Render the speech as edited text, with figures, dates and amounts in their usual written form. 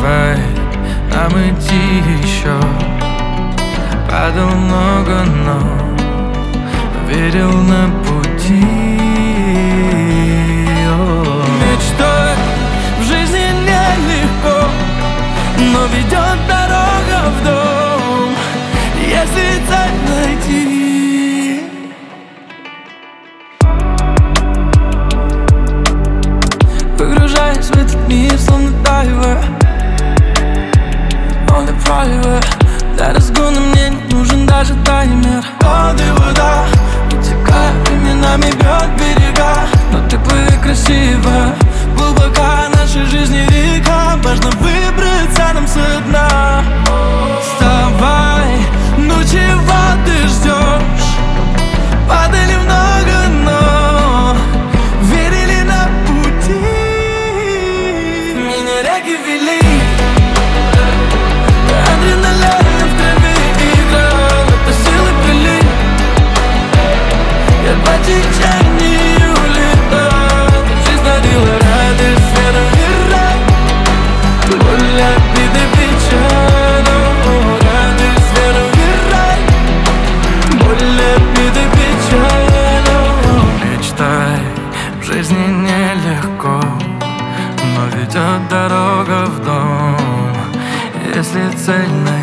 успевает нам идти еще. Падал много, но верил на пути. Мечтой в жизни нелегко, но ведет дорога в дом, если цель найти. Погружаясь в этот мир, словно дайвер, он и private. Для разгона мне не нужен даже таймер. Воды, вода, утекая, временами бьет берега. Но ты плыви красиво, глубока наша жизнь река. Важно выбраться нам со дна. Вставай, ну чего ты ждешь? Падали много, но верили на пути. Меня реки вели, адреналин в крови играл, это силы прилив. Я по течению летал, жизнь дарила радость, веру и рай. Боль, обиды, печаль, радость, веру и рай. Боль, обиды, печаль. Мечтай, в жизни нелегко, но ведет дорога в дом, если цель найти.